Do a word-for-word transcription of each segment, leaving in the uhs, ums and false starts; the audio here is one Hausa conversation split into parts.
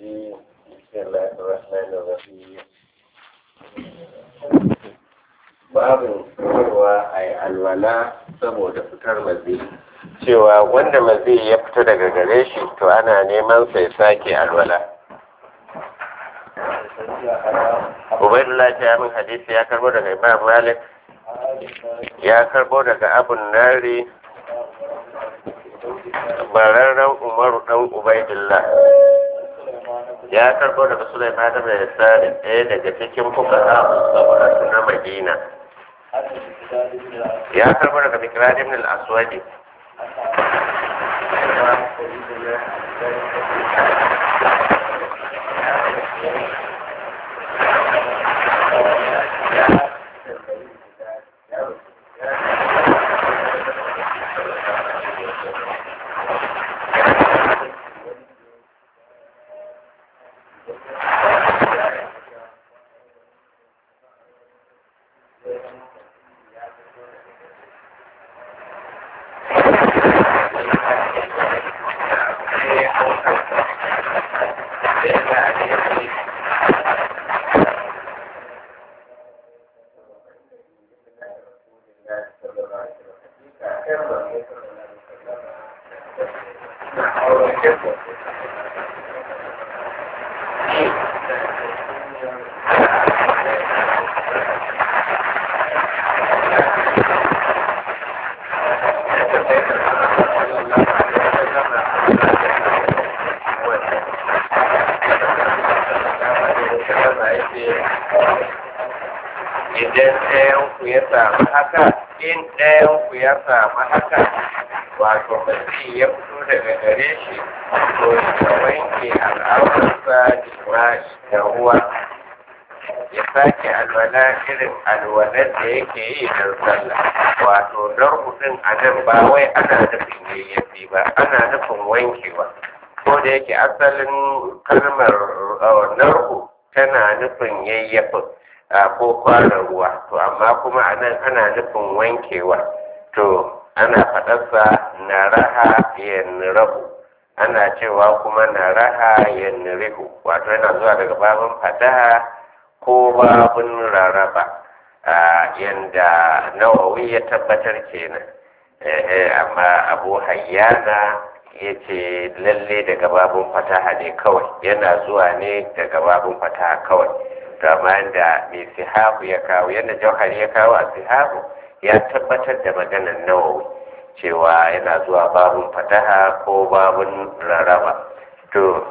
الرجيم بسم الله الرحمن الرحيم babin cewa a yi alwala saboda fitar mazi cewa wanda mazi ya fito daga gare shi to ana neman sai sake alwala. Ubaidullah ta min hadisi ya karbo daga Imam Malik ya karbo daga Abun Nari bararren Umaru dan Ubaidullah ya karbo daga Sulaiman da Yasari ɗaya daga cikin fuqaha saboda na Madina ya karbo daga Miqdad ibn al-Aswad idan ɗayanku ya samu haka in ɗayanku ya samu haka wato mazi ya fito daga gare shi to ya wanke al'aurarsa da ruwa ya sake alwala irin alwalar da yake yi don sallah wato don hudun a nan ba wai ana nufin yayyafi ba ana nufin wankewa ko da yake asalin kalmar narhu tana nufin yayyafin ko kwanan ruwa to amma kuma a nan ana nufin wankewa to ana faɗarsa na raha yan rahu ana cewa kuma na raha yan rihu wato yana zuwa daga babin fataha ko babin raraba yanda nawawi ya tabbatar kenan amma abu hayyana ya ce lalle daga babin fataha ne kawai yana zuwa ne daga babin fataha kawai kamar da mai sihabu ya kawo yadda jauhari ya kawo a sihabu ya tabbatar da maganar nawawi cewa yana zuwa babun fataha ko babun raraba to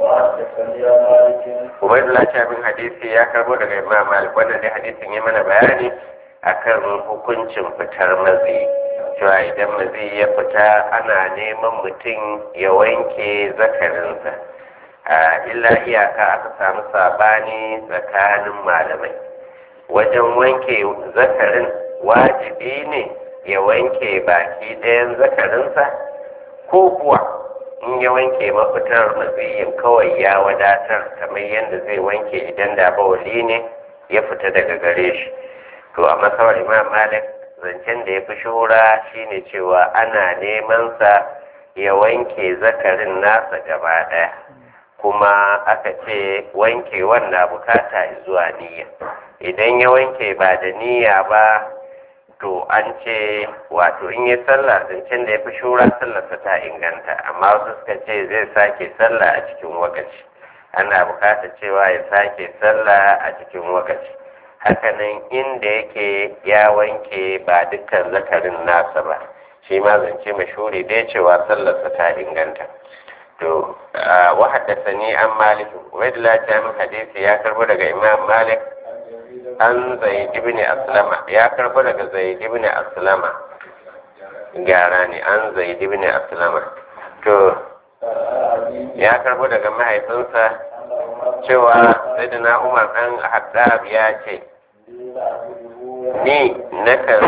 ubaidullah shabin hadisi ya karbo daga imam malik wannan dai hadisin ya mana bayani akan hukuncin fitar mazi cewa idan mazi ya fita ana neman mutum ya wanke zakarinsa illa iyaka aka samu sabani tsakanin malamai wajen wanke zakarin wajibi ne ya wanke baki ɗayan zakarinsa ko kuwa in ya wanke mafitar maziyin kawai ya wadatar kamar yadda zai wanke idan da bawali ne ya fita daga gare shi to a masawar imam malik zancen da ya fi shura shine cewa ana neman sa ya wanke zakarin nasa gaba ɗaya kuma aka ce wankewan na bukata zuwa niyya idan ya wanke ba da niyya ba to an ce wato in yi sallah zancen da ya fi shura sallarsa ta inganta amma wasu suka ce zai sake sallah a cikin wakaci ana bukatar cewa ya sake sallah a cikin wakaci hakanan inda yake ya wanke ba dukkan zakarin nasa ba shi ma zance mashuri dai cewa sallarsa ta inganta to wa haddathani an malik ubaydullah ta min hadisi ya karbo daga imam malik an zaid ibn aslama ya karbo daga zaid ibn aslama gara ne an zaid ibn aslama to ya karbo daga mahaifinsa cewa sayyidina umar dan haddab ya ce ni nakan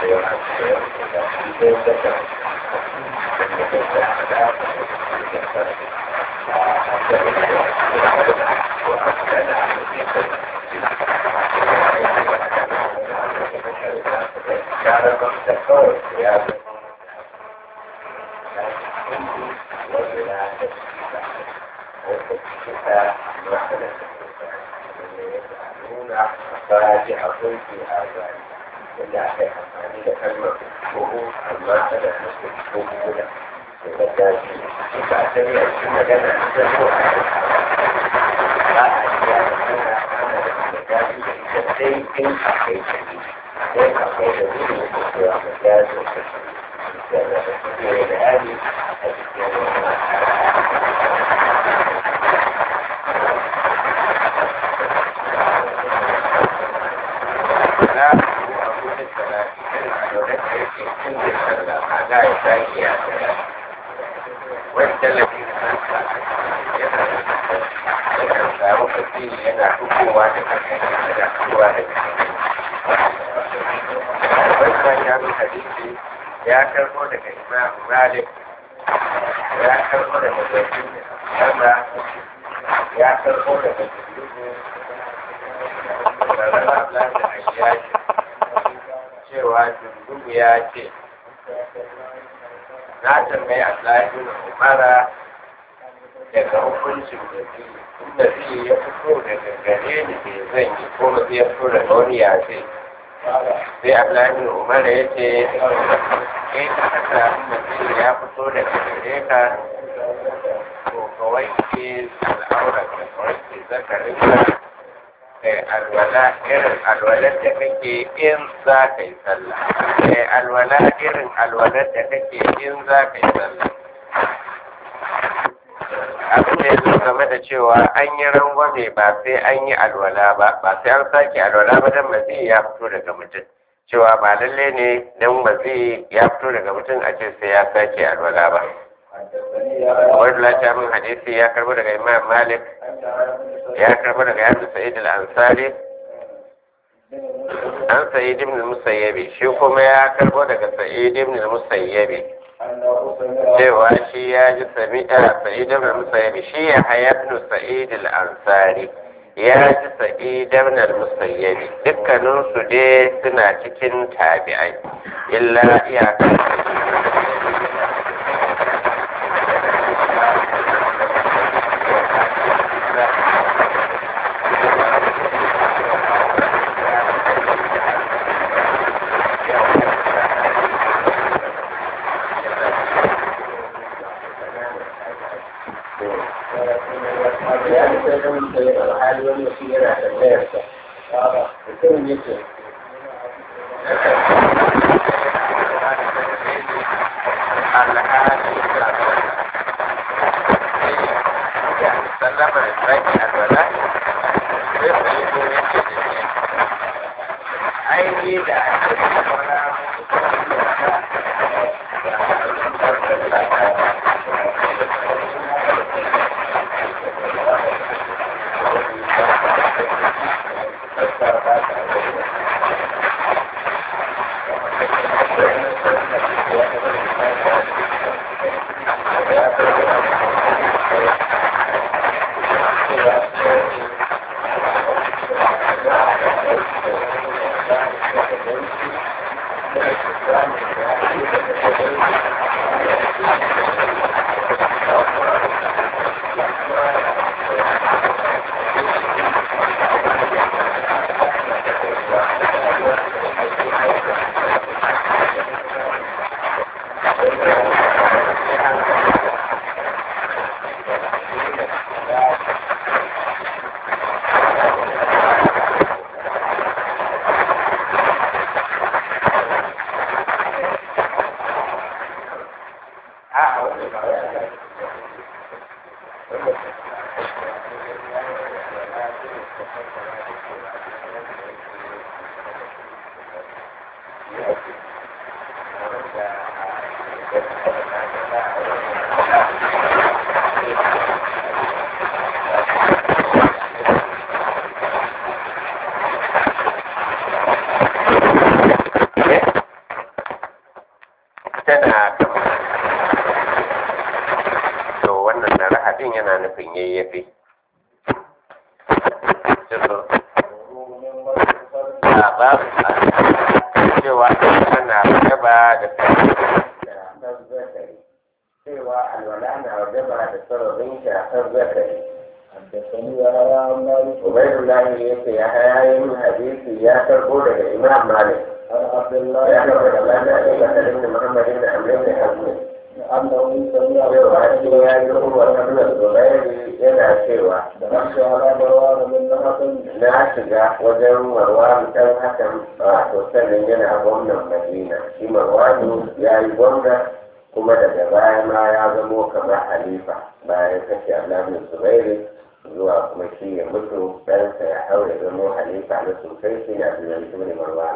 ya karbo daga Imam Malik ya karbo daga Zaitun da ya karbo daga Jundubu da Rabla da Ayyashi cewa Jundubu ya ce na tambayi Allah ibn Umara daga hukuncin da zai inda zai ya fito daga gare ni bai zan yi ko ba zai fito daga wani ya ce sai Abdullahi Umar ya ce kai ka haka mutum ya fito daga gare ka to ka wanke al'aurar ka ka wanke zakarin ka kai alwala irin alwalar da kake in za ka yi sallah kai alwala irin alwalar da kake in za ka yi sallah abin da ya zo game da cewa an yi rangwame ba sai an yi alwala ba ba sai an sake alwala ba dan mazi ya fito daga mutum cewa ba lalle ne dan mazi ya fito daga mutum a ce sai ya sake alwala ba wani lafiya min hadisi ya karbo daga Imam Malik ya karbo daga Abu Sa'id al-Ansari an Sa'id ibn al-Musayyabi shi kuma ya karbo daga Sa'id ibn al-Musayyabi cewa shi ya ji sami'a Sa'id ibn al-Musayyib shi ya haya ibn Sa'id al-Ansari ya ji Sa'id ibn al-Musayyib dukkanin su dai suna cikin tabi'ai illa iyaka ya fi a babu cewa ana wajaba da cewa alwala na wajaba da sarrafin shafar zakari حدثني يحيى عن مالك عبيد الله يحيى يحيى من حديث يا تربو لك الإمام مالك عن عبد الله يا تربو لك بن محمد بن عمرو بن حزم أنه سمع وأتي يا يوم وقبل الزبير يدعى شيوا دخلت على مروان بن نحل ناشجع وجن مروان كان حكم وسلم ينا ضمن المدينة في مروان يا يوم kuma daga baya ma ya zamo kamar halifa bayan kashe Abdullahi Zubairu zuwa kuma shi ya mutu ɗansa ya hau ya zamo halifa na sosai shi ne Abdullahi Ibn Marwan.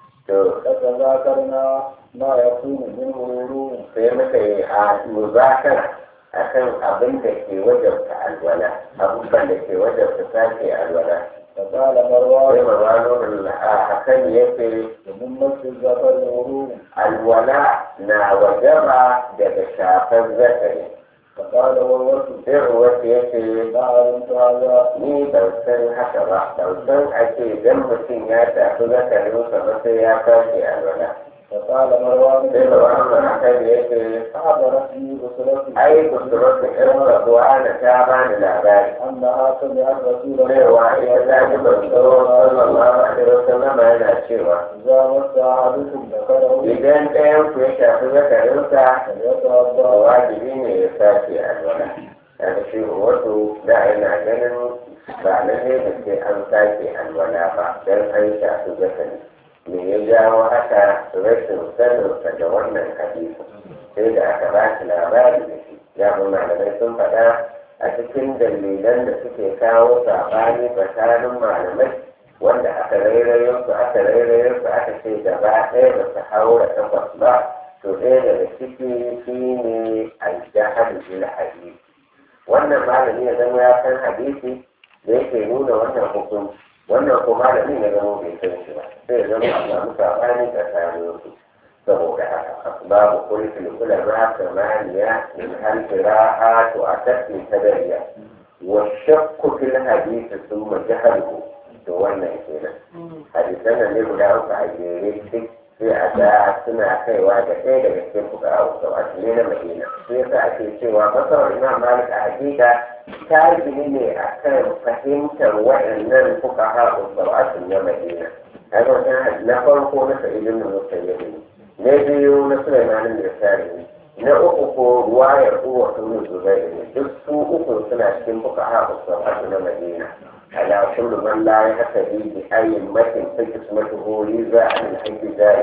To daga zakarna ma ya kuma min wuru sai muka yi a muzakara akan abin da ke wajabta alwala abubuwan da ke wajabta sake alwala. فقال مروان sai Marwan a hakan yake ومن مسجد زفر الوضوء alwala na wajaba daga shafar zakari. فقال والوصف sai uwarsa yake ما علمت هذا ni ban san haka ba ban san ake idan mutum ya tafi zakarinsa ba sai ya kashe alwala. فقال مروان sai Marwan haka da yake أخبرتني بصلتي ai kusurarsa ƴan rabuwa da ta bani labari أنها سمعت رسول الله cewa ita ta ji banzo sallallahu alaihi wasallam yana cewa إذا مس أحدكم ذكره idan ɗayan ku ya shafi zakarinsa فليتوضأ wajibi ne ya sake alwala. daga shi wato da yana ganin ba lalle da sai an sake alwala ba don an shafi zakari. me ya jawo haka rashin saninsa da wannan hadisi sai da aka ba shi labari da shi ya bi malamai sun faɗa a cikin dalilan da suke kawo saɓani tsakanin malamai wanda aka rairayen su aka rairayen su aka ce gaba ɗaya da su haura takwas ba to ɗaya daga ciki shi ne aljahar bil hadisi wannan malami ya zama ya san hadisi da yake nuna wannan hukunci wannan ko malamin ya zama bai san shi ba sai ya zama a samu saɓani tsakanin su saboda haka asbabu kulli ulama samaniya min hal qira'atu atatni tadariya wa shakku fil hadith thumma jahluhu to wannan kenan hadisan nan ne guda uku a jere duk sai a ga suna kaiwa da ɗaya daga cikin fuka a wasu a cikin na madina sai yasa ake cewa masawar imam malik a hakika tarihi ne a kan fahimtar waɗannan fuka a wasu na madina a ga na farko na sa'idin da musayyadi na biyu na sulaimanin da tarihi na uku ko ruwayar uwa sun zubai ne duk su uku suna cikin fuka a wasu na madina على كل من لا يهتدي بأئمة فقسمته لذا عن الحج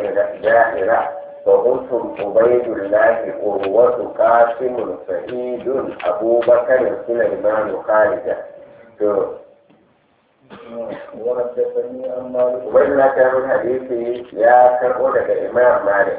دائرة فقلتم عبيد الله قروة قاسم سعيد أبو بكر سليمان خالد. وحدثني عن مالك وإلا كان من حديثي يا كربونة الإمام مالك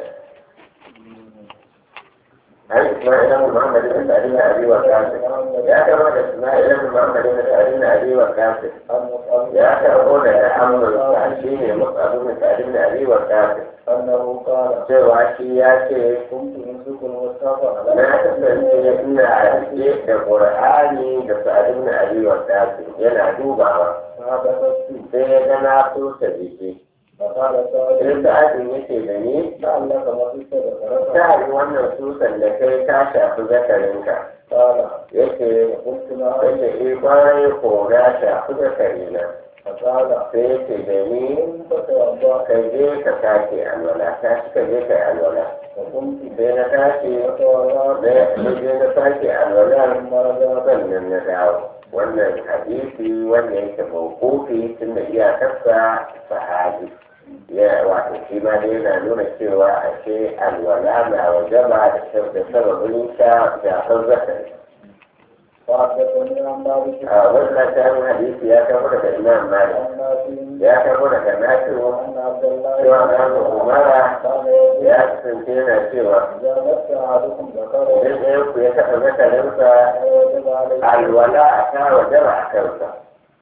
عن إسماعيل بن محمد بن سعد بن أبي وقاص يا كربونة إسماعيل بن محمد بن سعد بن أبي وقاص يا كربونة أمر التعشين مصعب بن سعد بن أبي وقاص أنه قال cewa shi ya ce كنت أمسك المصحف na kasance ina rike da Qur'ani da Sa'ad ibn Abi Waqqas yana dubawa فحدثت sai ya ga na so ta jiki فقال سعد sai Sa'ad yake da ni لعلك مسكت ذكرك ta yi wannan susan da kai ta shafi zakarinka قال yake قلت نعم yake eh bayan ko na shafi zakarina فقال sai yake da ni كنت تتوضأ ka je ka sake alwala ta shi ka je ka yi alwala فقمت sai na tashi فتوضأت na je na sake alwala sannan na dawo wannan hadisi wanda yake mawqufi tun da iyakarsa sahabi ya wato shi ma dai yana nuna cewa ashe alwala na wajaba da sababin sha shafar zakari وحدثني عن مالك a wannan tarin hadisi ya kama daga imam malik عن نافع ya kama daga nafi'u أن عبد الله cewa na umara كان يقول ya kasance yana cewa إذا مس أحدكم ذكره idan ɗayan ku ya taɓa zakarinsa فوجب عليه alwala a ta wajaba a kansa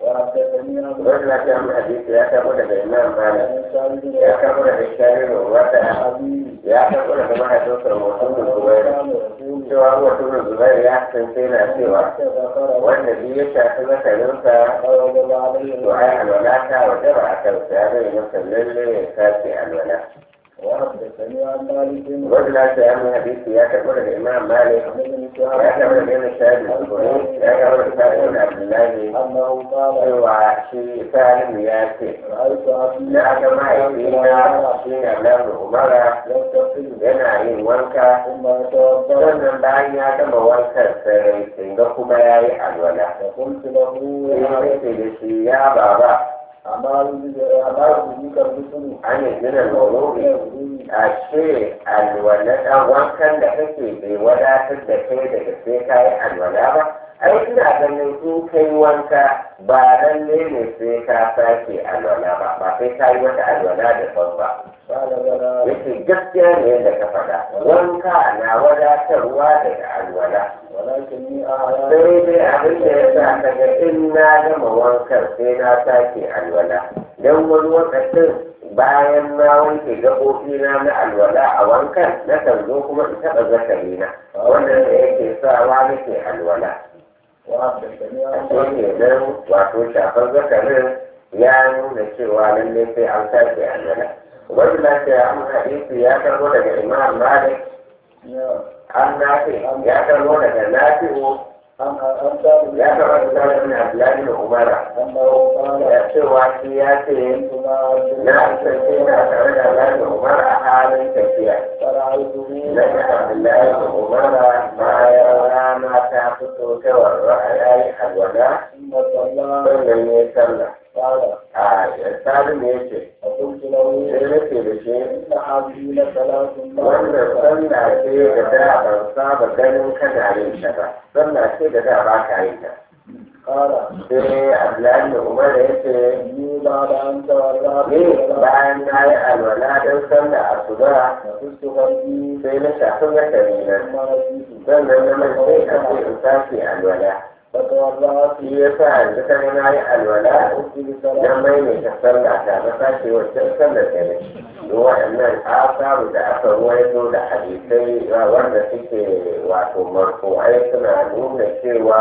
وحدثني عن wani lafiya mun hadisi ya karbo daga imam malik سالم ya karbo daga shari'a wata أبي ya karbo daga mahaifinsa mutum zubair كان يقول cewa mutum zubair ya kasance na cewa ذكر wanda biyu ya shafi zakarinsa ووجب عليه to ai alwala ta wajaba a kansa ya zai masa lalle ya sace alwala وحدثني عن مالك wani lafiya mun hadisi ya karbo daga imam malik عن ابن ya شهاب karbo daga ibn shahid al-zuhri ya karbo daga sa'id abdullahi أنه قال cewa shi salim ya ce رأيت أبي na ga mahaifina shi ne Abdullahi Umara يغتسل yana yin wanka ثم يتوضأ sannan bayan ya gama wankan sai sun ga kuma ya yi alwala فقلت له sai يا ya ce da shi ya baba أمال أمال بك الرسل an yi gina mauludi a ce alwala ɗan wankan da kake bai wadatar da kai daga sai ka yi alwala ba ai ina ganin in kai wanka ba lalle ne sai ka sake alwala ba ba sai ka yi wata alwala da ban ba قال بلى yake gaskiya ne yadda ka faɗa wanka na wadatarwa daga alwala ولكني أعلم sai dai abin da ya sa ka ga in na gama wankan sai na sake alwala don wani lokacin bayan na wanke gaɓoɓina na alwala a wankan na kan zo kuma in taɓa zakarina wannan da yake sawa nake alwala وحدثني a عن ce kenan wato shafar zakarin ya nuna cewa lallai sai an sake alwala wani lafiya an hadisi ya karbo daga imam malik an nafi ya karbo daga nafi'u عن أنت ya karbo daga salim na abdullahi da umara أنه قال ya cewa shi ya ce na kasance na tare da abdullahi da umara a halin tafiya فرأيته na ga abdullahi da umara bayan rana ta fito ta warwa a yayi alwala ثم صلى sannan ya sallah قال a salim ya ce فقلت له sai nake da shi إن هذه لصلاة wannan sallah ce da da ban saba ganin kana yin ta ba sallah ce da da ba ka yin ta قال sai abdullahi da umar ya ce إني بعد أن تولى ni bayan na yi alwala don sallah asuba فقلت قلبي sai na shafi zakari na ثم نسيت sannan na mai sai a ce in sake alwala فتوضأت shi ya sa yanzu ka ga na yi alwala قلت na بصلاة maimaita sallah ta na sake wancan sallar da ne don waɗannan asaru da aka ruwaito da hadisai wanda suke wato marfu'ai suna nuna cewa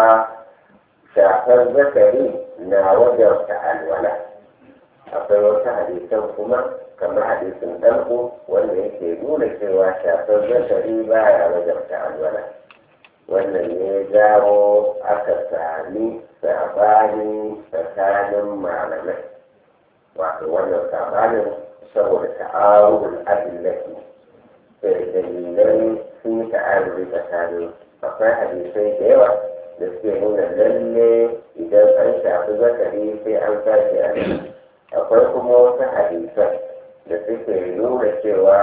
shafar zakari na wajen alwala akwai wasu hadisan kuma kamar hadisin ɗanku wanda yake nuna cewa shafar zakari baya wajen alwala wannan ne ya jawo aka sami sabani tsakanin malamai wato wannan sabanin saboda ta'arubul adillati sai dalilai sun yi ta'aruri tsakanin akwai hadisai da yawa da suke nuna lalle idan an shafi zakari sai an sake a akwai kuma wasu hadisan da suke nuna cewa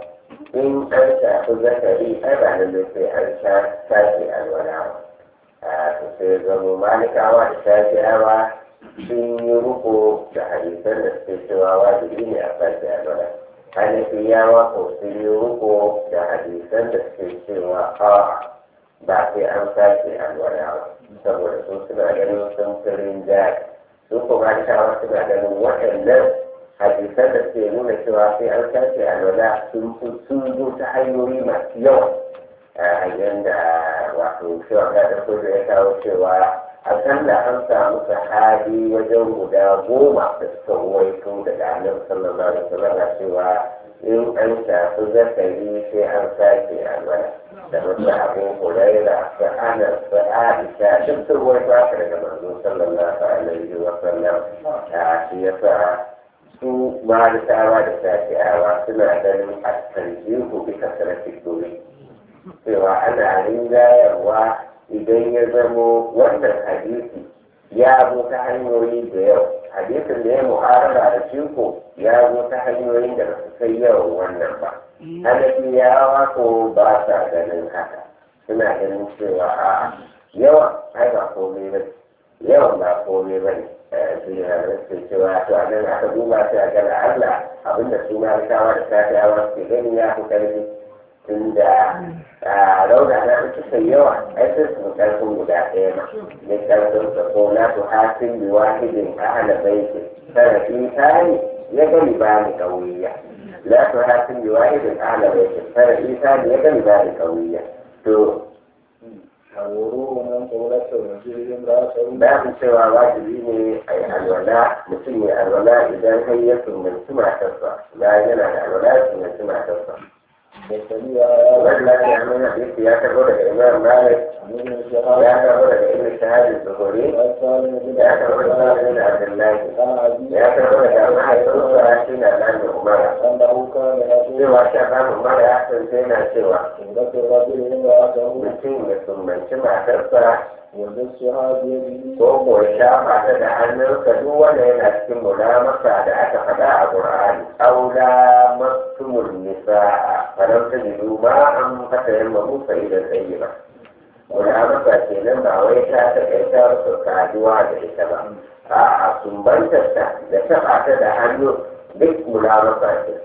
in an shafi zakari ai ba lalle sai an sake alwala ba a to sai zama malikawa da shafi'awa sun yi ruko da hadisan da suke cewa wajibi ne a sake alwala hanafiyawa ko sun yi ruko da hadisan da suke cewa a ba sai an sake alwala ba saboda sun suna ganin sun firin jari sun kuma shawa suna ganin waɗannan hadisan da suke nuna cewa sai an sake alwala sun sun zo ta hanyoyi masu yawa a yanda wato cewa ga da kuma ya kawo cewa akalla an samu sahabi wajen guda goma da suka ruwaito daga annabi sallallahu alaihi wasallam cewa in an shafi zakari sai an sake alwala da wasu abu huraira da ana da aisha duk sun ruwaito haka daga manzo sallallahu alaihi wasallam a shi yasa su malikawa da shafi'awa suna ganin a tarjihu bi kasaratin dole cewa ana rinjayarwa idan ya zamo wannan hadisi ya zo ta hanyoyi da yau hadisin da ya mu'arara da shi ko ya zo ta hanyoyin da ba su kai yawan wannan ba hanafiyawa ko ba sa ganin haka suna ganin cewa a yawan ai ba komai ba yawan ba komai ba ne su yi halittar cewa to a nan aka duba sai a gana Allah abinda su malikawa da shafiyawa ke gani ya fi karfi tunda rauna na suka yawa ai sai su karfin guda ɗaya ma ne karfin sa ko na tu hasin bi wahidin ahla baiti sanadin tani ya gani ba ni kawiya la tu hasin bi wahidin ahla baiti sanadin tani ya gani ba ni kawiya to babu cewa wajibi ne a yi alwala mutum ya alwala idan har ya sunanci matarsa bayan yana da alwala ya sunanci matarsa wannan ya nuna hadisi ya karbo daga imam malik ya karbo daga ibn shahab zuhuri ya karbo daga ibn abdullahi ya karbo daga mahaifinsa shi na nan umar cewa shi ban umar ya kasance yana cewa mutum ya sunanci matarsa ko ko shafa ta da hannunsa duk wanda yana cikin mulamasa da aka faɗa a Qur'ani aula mastumul nisaa falam tajidu ma an fatayamma musa idan tayyiba mulamasa kenan ba wai ta ta kai ta su kaduwa da ita ba a'a sumbantar ta da taɓa ta da hannu duk mulamasa ce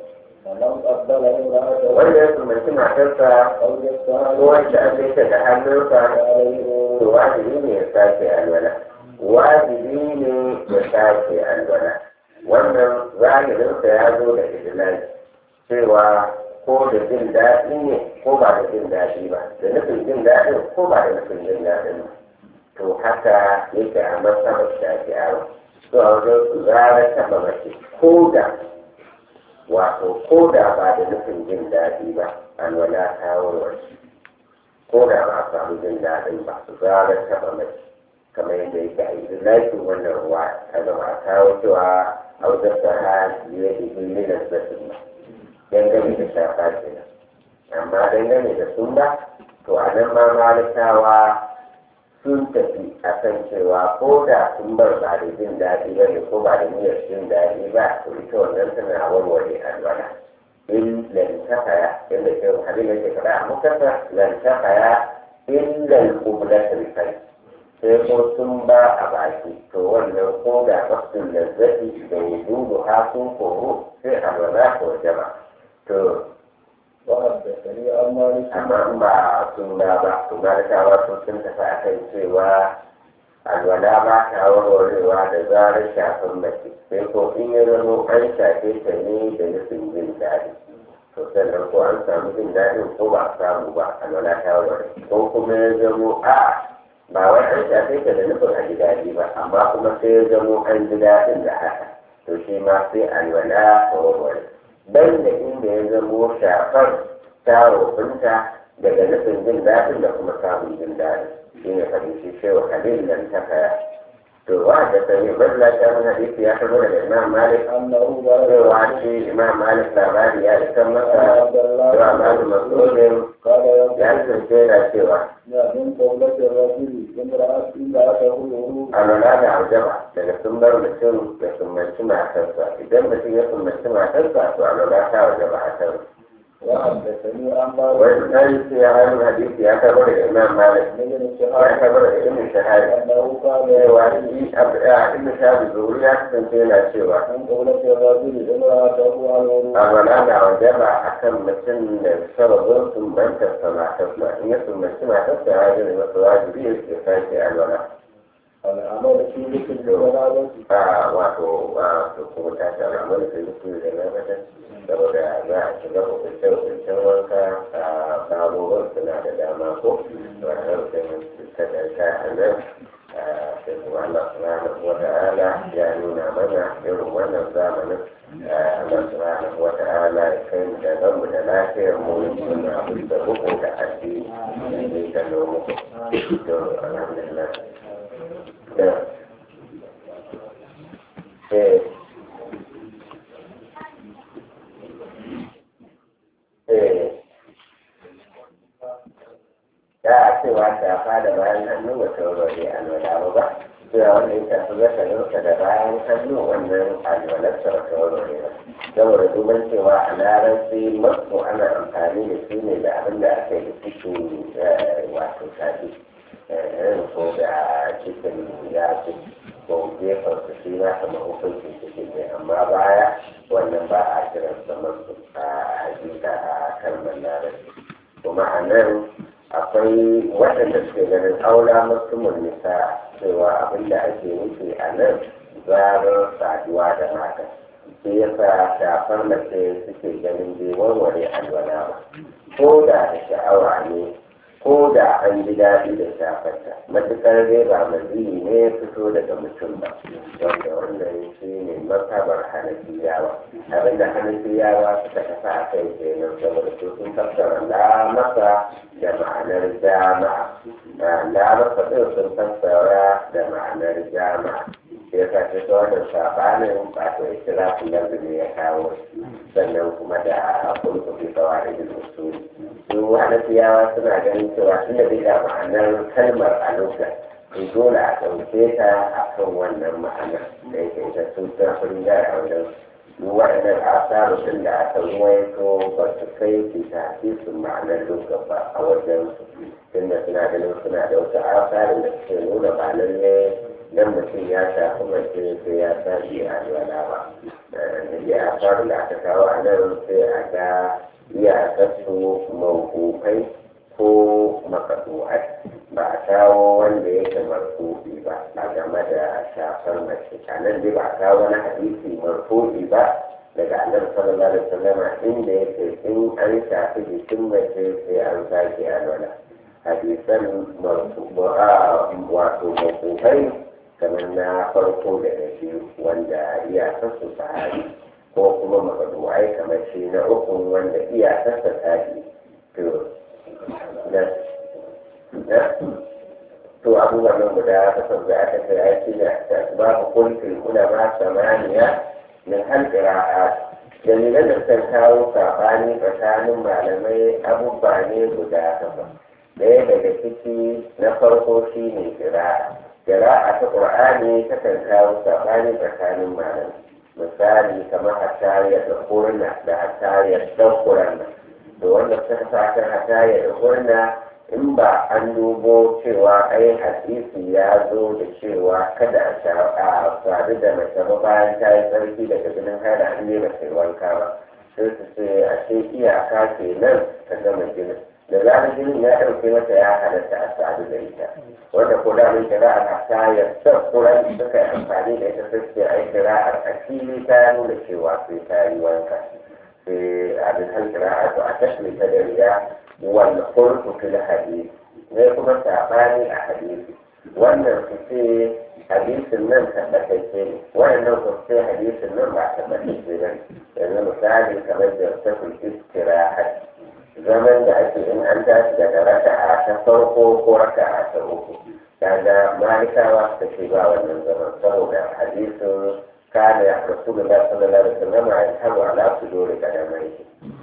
wanda ya sumbanci matarsa ko wanda an kai ta da hannunsa to wajibi ne ya sake alwala wajibi ne ya sake alwala wannan zahirinsa ya zo da idilai cewa ko da jin daɗi ne ko ba da jin daɗi ba da nufin jin daɗin ko ba da nufin jin daɗin ba to haka yake a masabar shafi'awa to a wajen su zara taɓa mace ko da wato ko da ba da nufin jin daɗi ba alwala ta warware ko da ba a samu jin daɗin ba su zarar taɓa mai kamar yadda yake a yi laifin wannan ruwa a gaba a kawo cewa auzar da ha biye da hilinar zafin ba dangane da shafa kenan amma dangane da sun ba to a nan ma malikawa sun tafi a kan cewa ko da sun bar ba da jin daɗi ba ne ko ba da niyyar jin daɗi ba to ita wannan tana warware alwala in lantafaya inda ke hadin yake faɗa a mukasa lantafaya in lalƙublatul kai sai ko sun ba a baki to wannan ko da bakin lazzafi da wujudu ha sun koro sai a rana ko jama to amma in ba sun ba ba to ba da kawo sun tafi a kan cewa alwala ba ta warwarewa da zarar shafin mace sai ko in ya zama an shafe ta ne da nufin jin daɗi to sannan ko an samu jin daɗin ko ba a samu ba alwala ta warware ko kuma ya zamo a ba wai an shafe ta da nufin a ji daɗi ba amma kuma sai ya zamo an ji daɗin da haka to shi ma sai alwala ta warware dan da inda ya zamo shafar ta rufunta daga nufin jin daɗin da kuma samun jin daɗin shi ne hadisi cewa halin nan ta kaya to wa da sani balla ta mun hadisi ya karo daga Imam Malik annahu cewa shi Imam Malik labari ya isa masa cewa Malik Masudin ya kasance da cewa alwala da aljaba daga sun bar mutum da sumbanci matarsa idan mutum ya sumbanci matarsa to alwala ta wajaba a kan وحدثني عن مالك والثالث يا هذا الحديث يعتبر الإمام مالك يعتبر ابن شهاب أنه كان وعندي ابن شهاب الزهري أحسن فينا سوى من قولة الرجل امرأته على الوضوء أولا وجمع حكم مثل شرط ثم أنت سمع تسمع إن ثم سمع تسمع هذا المسواج به استفاده الولاء العمل في مثل الجنابة wato wato kuma ta ta al'amari sai mutum da na mata saboda za a shiga hukuncin hukuncin wanka a sabuwar suna da dama ko wata rufin ta ɗarka a nan sai kuma Allah subhanahu wa ta'ala ya nuna mana irin wannan zamanin Allah subhanahu wa ta'ala ya kai mu da zanmu da lafiyar mu suna abin da buku da addini ne da nomu to alhamdulillah da eh eh da a cewa shafa da bayan hannu ba ta wurare alwala ba cewa wanda ya shafi zasarinsa da bayan hannu wannan alwalarsa ba ta wurare ba saboda duban cewa a larabci masu ana amfani da shi ne da abin da aka yi da cikin wato shafi ko da cikin yaci ko gefen su shi na kama hukuncin cikin ne amma baya wannan ba a kiransa masu a hakika a kalmar larabci kuma a nan akwai waɗanda suke ganin aula musulmin nisa cewa abin da ake nufi a nan zarar saduwa da mata shi yasa shafar mace suke ganin bai warware alwala ba ko da da sha'awa ne ko da an ji daɗi da shafarta matuƙar dai ba maziyi ne fito daga mutum ba wanda wannan shi ne martabar hanafiyawa abinda hanafiyawa suka tafi a kai kenan saboda su sun fassara lamasa da ma'anar jama'a lamasa ɗin sun fassara da ma'anar jama'a ya sa ce ta wannan sabanin ba ta istirafin yanzu ne ya kawo sannan kuma da kulkufi kawai da usuli su hanafiyawa suna ganin cewa tun da bai da ma'anar kalmar a lokacin to dole a ɗauke ta a kan wannan ma'anar da yake ita sun zafin gaya wajen waɗannan asaru ɗin da aka ruwaito ba su kai su ta sun ma'anar lokacin ba a wajen su tunda suna ganin suna da wasu asarin da suke nuna ba lalle dan mutum ya shafi mace sai ya tashi a alwala ba da a faru da aka kawo a nan sai a ga iyakarsu mawukai ko makadu'ai ba a kawo wanda yake marfu'i ba a game da shafar mace a nan dai ba a kawo wani hadisi marfu'i ba daga annabi sallallahu alaihi wasallam inda yake in an shafi jikin mace sai an sake alwala hadisan wato mawukai kamar na farko da na biyu wanda iyakarsu sahabi ko kuma makadu'ai kamar shi na uku wanda iyakarsa sahabi to na to abubuwan nan guda takwas da aka ce aiki da babu kulkin kuna ba samaniya min halƙira'a dalilan da suka kawo saɓani tsakanin malamai abubuwa ne guda takwas ɗaya daga ciki na farko shi ne ƙira'a ƙira'a ta ƙur'ani takan kawo saɓani tsakanin malamai misali kamar hattariyar da kurna da hattariyar ɗan kurna da wanda suka sa kan hattariyar da kurna in ba an dubo cewa ai hadisi ya zo da cewa kada a sadu da mace ba bayan ta yi sarki daga jinin haida an ne mace wanka ba sai su ce a ce iyaka ke nan ta gama jinin da zarar jinin ya ɗauke mata ya halatta a sadu da ita wanda ko da mai kira'ar hattariyar ɗan kurna suka yi amfani da ita sai ce ai kira'ar a fili ta nuna cewa sai ta yi wanka sai abin hal kira'ar to a tashi ta da riya والخلق في الحديث ويكون تعباني أحاديث wannan su ce hadisin nan tabbatacce ne wannan su ce hadisin nan ba tabbatacce ba yanzu misali kamar da tafin istirahat zaman da ake in an tashi daga raka'a ta farko ko raka'a ta uku kaga malikawa suka ce ba wannan zaman saboda hadisin kana ya rasulullah sallallahu alaihi wasallam ya hawa ala suduri kadamai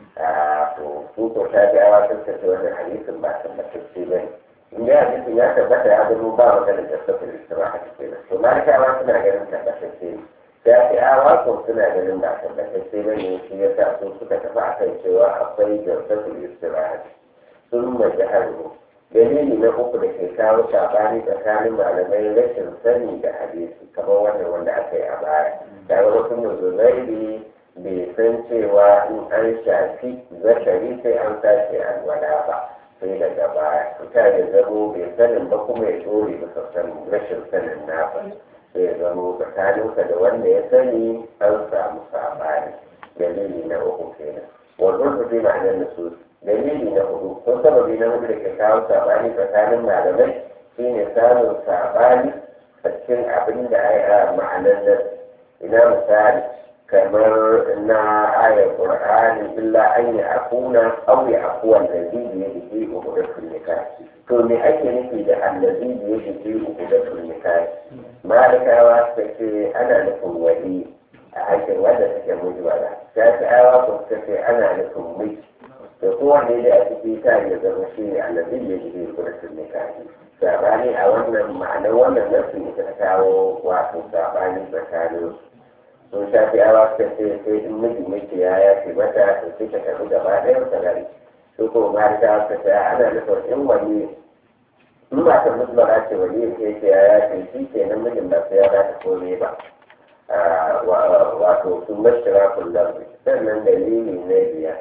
to su ko ta ga awa sun ce wannan hadisin ba tabbatacce ba ne inda hadisin ya tabbata ya zama ba magana da tafin istirahat kenan to malikawa suna ganin tabbatacce ne ya fi awa ko suna ganin ba tabbatacce ba ne shi ya sa su suka tafi a kan cewa akwai jarsatul istirahat sun majaharu dalili na uku da ke kawo sabani tsakanin malamai rashin sani da hadisi kamar wannan wanda aka yi a baya daga wasu muzuzairi bai san cewa in an shafi zakari sai an tashi alwala ba sai daga baya fita da zamo bai sanin ba kuma ya dore masa rashin sanin nasa sai ya zamo tsakaninsa da wanda ya sani an samu sabani dalili na uku kenan wannan su zai ma'anar nasu dalili na hudu ko sababi na hudu da ke kawo sabani tsakanin malamai shine samun sabani a cikin abin da a ma'anar nan ina misali kamar na ayar qur'ani illa an yi akuna aw ya akuwan da zai yi da uku da sunnika to me ake nufi da allazi da yake ji uku da sunnika malikawa suka ce ana nufin wali a hakin wanda suke mujbala shafi'awa ko suka ce ana nufin miji da kowanne da a ciki ta ya zama shi ne allazi da yake ji uku da sunnika sabani a wannan ma'anar wannan nasu ita ta kawo wato sabani tsakanin sun shafi awa suka ce sai in miji miji ya ya ce mata to sai ta tafi gaba ɗaya ta gari su ko ma ta suka ce ana nufin in wani in ba ta mutu ba ce wani ya ce ya ya ce shi ke nan mijin ba sai ya ba ta kome ba wato sun mashira kullum sannan dalili na biya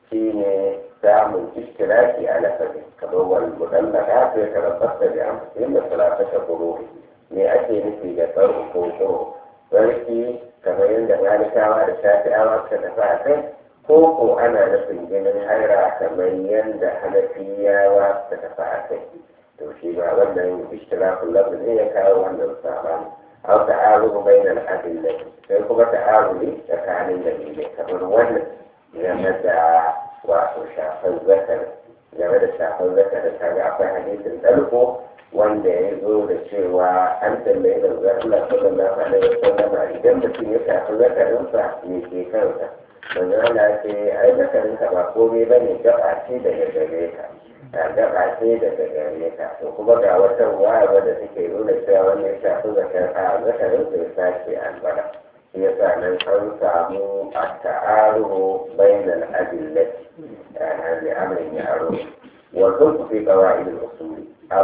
shi ne samun ishtiraki a lafazi kamar wani mudallaka sai ka rabata da amfani da salata ta buru me ake nufi da tsaro ko tsoro sarki kamar yadda malikawa da shafi'awa suka tafi a kai ko ko ana nufin jinin haira kamar yadda hanafiyawa suka tafi a kai to shi ba wannan ishtirakul lafazi ne ya kawo wannan sabani أو تعارض بين الأدلة فيكون تعارض tsakanin dalilai kamar wannan game da wato shafar zakar game da shafar zakar da kaga akwai hadisin dalko wanda ya zo da cewa an tambaye da Allah sallallahu alaihi wasallam idan mutum ya shafi zakarinsa me ke kansa manzo Allah ce ai zakarinka ba komai bane gaba ce daga gare ka a gaba ce daga gare ka to kuma ga wata ruwaya wadda take nuna cewa wannan shafi zakar a zakarin sai sace albara shi yasa nan an samu a ta'aruhu bainal adillati ana da amrin yaro wa kun fi qawaid al-usul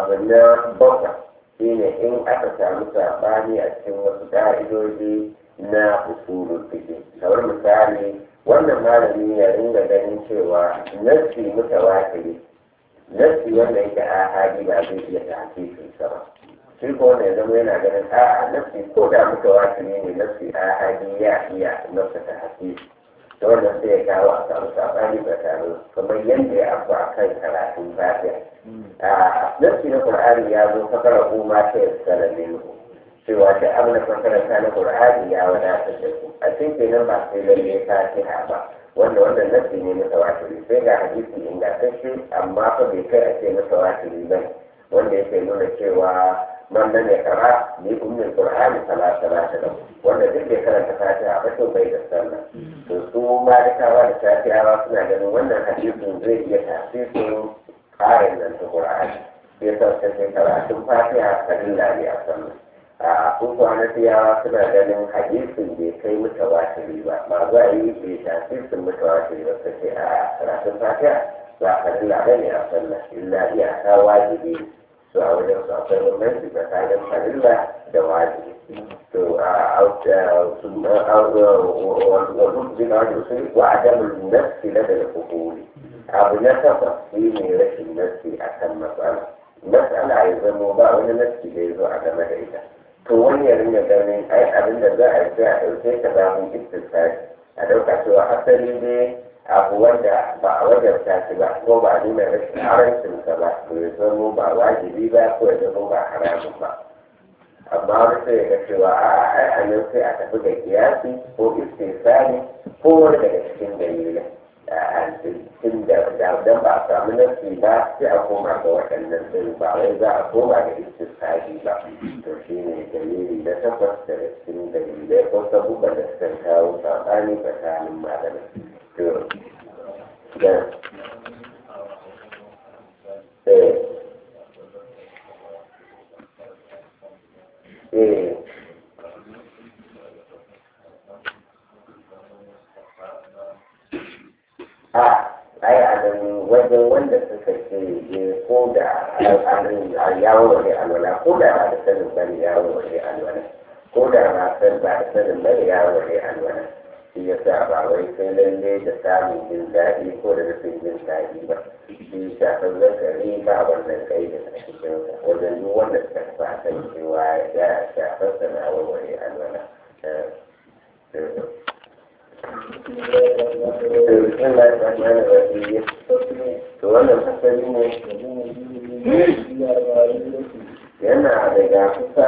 abna baka shine in aka samu sabani a cikin wasu ka'idoji na usulul fiqh kamar misali wannan malami ya ringa ganin cewa nafsi mutawatiri nafsi wanda yake ahadi ba zai iya tahqiqin sa ba shi ko wanda ya zama yana ganin a'a nafsi ko da mutawatiri ne nafsi ahadi ya iya nafsa tahqiq to wannan sai ya kawo a samu sabani tsakanin kamar yadda ya abu a kan karatun fatiha a nafsi na qur'ani ya zo fakara umma ta yassara minhu cewa da abin da makaranta na Qur'ani ya wadatar da su a cikin kenan ba sai lalle fatiha ba wanda wannan nasi ne na tawatiri sai ga hadisi ingantacce amma fa bai kai a ce na tawatiri ba wanda yake nuna cewa man nan ya kara ni ummul Qur'ani sala salata da wanda duk da karanta fatiha ba to bai da sallah to su malikawa da shafi'awa suna ganin wannan hadisin zai iya tasirin ƙarin nan ta Qur'ani sai sa sai karatun fatiha kadilla ne a sallah a kuku hanafiyawa suna ganin hadisin bai kai mutawatiri ba ba za a yi bai tasirin mutawatiri ba sai a karatun fatiha ba a kanin labari a sallah illa iyaka wajibi su a wajen su akwai bambanci tsakanin farilla da wajibi to a wajen bin wajen su wa adamun nassi na da hukuri abu na takwas shi ne rashin nassi a kan matsala matsala ya zamo ba wani nassi da ya zo a game da ita to wani ya ringa ganin ai abin da za a yi a ɗauke ta babin istisari a ɗauka cewa asali ne abu wanda ba a wajarta shi ba ko ba a nuna rashin harancinsa ba to ya zamo ba wajibi ba ko ya zamo ba haramun ba amma wani sai ya ga cewa a ai a nan sai a tafi da kiyasi ko istisari ko wani daga cikin dalilai tun da dan ba a samu nasi ba sai a koma ga waɗannan ɗin ba wai za a koma da istisari ba to shi ne dalili na takwas daga cikin dalilai ko sabuban da suka kawo saɓani tsakanin malamai to da eh eh a ai a nan wajen wanda suka ce ko da a yawon wani alwala ko da ba da sanin bane yawon wani alwala ko da ba san ba da sanin bane yawon wani alwala shi ya sa ba wai sai lalle da samun jin daɗi ko da nufin jin daɗi ba shi shafin zakari ba wannan ƙaidin a cikinsa wajen duk wanda suka tafi a kan cewa ya shafin sana'ar wani alwala بسم الله الرحمن الرحيم تولى الحسنين لأن على